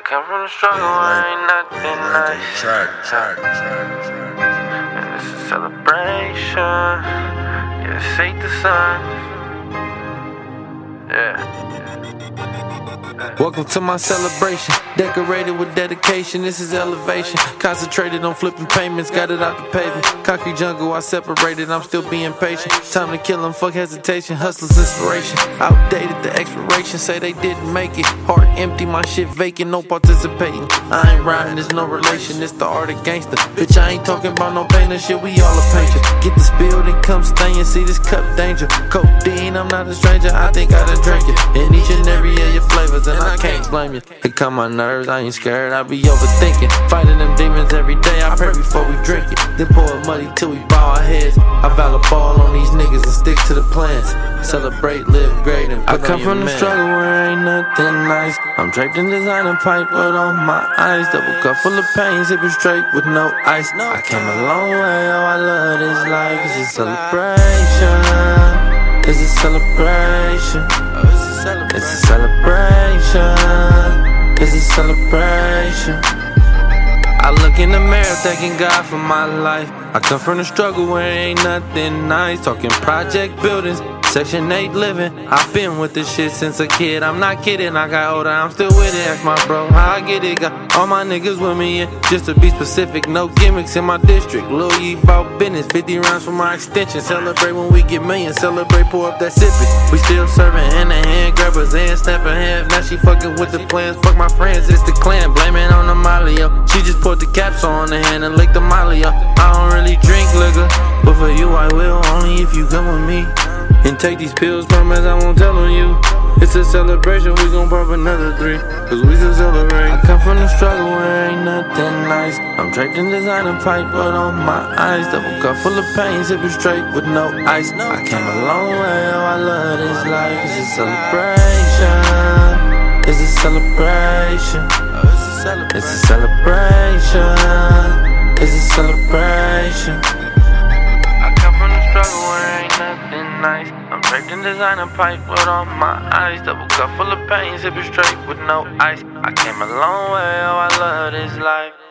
come from the struggle, ain't nothing nice. And it's a celebration. Yeah, shake the sun. Yeah. Welcome to my celebration, decorated with dedication. This is elevation, concentrated on flipping payments. Got it out the pavement, concrete jungle, I separated. I'm still being patient, time to kill them, fuck hesitation. Hustlers inspiration, outdated the expiration. Say they didn't make it, heart empty, my shit vacant. No participating, I ain't riding, there's no relation. It's the art of gangster, bitch, I ain't talking about no painter. Shit, we all a painter. Get this building, come stay and see this cup danger. Codeine, I'm not a stranger, I think I done drank it. In each and every of your flavors, and I can't blame you. It calm my nerves, I ain't scared, I be overthinking. Fighting them demons every day, I pray before we drink it. Then pour it muddy till we bow our heads. I valor ball on these niggas and stick to the plans. Celebrate, live great, and I come from the struggle where ain't nothing nice. I'm draped in designer pipe, but on my eyes. Double cup full of pain, sipping straight with no ice. I came a long way, oh I love this life. It's a celebration, it's a celebration. It's a celebration, it's a celebration. I look in the mirror thanking God for my life. I come from the struggle where ain't nothing nice. Talking project buildings, Section 8 living. I've been with this shit since a kid, I'm not kidding. I got older, I'm still with it. Ask my bro how I get it. Got all my niggas with me, and just to be specific, no gimmicks in my district. Lil Yee bout business, 50 rounds for my extension. Celebrate when we get millions, celebrate, pour up that sippin'. We still serving hand to hand, grabbers and snapping half. Now she fucking with the plans, fuck my friends, it's the clan. Blame it on the Molly, yo. She just poured the caps on the hand and licked the Molly, yo. I don't really drink liquor, but for you I will, only if you come with me. And take these pills, promise I won't tell on you. It's a celebration, we gon' pop another 3, cause we still celebrate. I come from the struggle where ain't nothing nice. I'm draped in designer pipe, but on my eyes. Double cup full of pain, sipping straight with no ice. I came a long way, oh I love this life. It's a celebration, it's a celebration. It's a celebration, it's a celebration. I come from the struggle where ain't nothing nice. I'm draped in designer pipe, but on my eyes. Double cup full of pain, sipping straight with no ice. I came a long way, oh I love this life.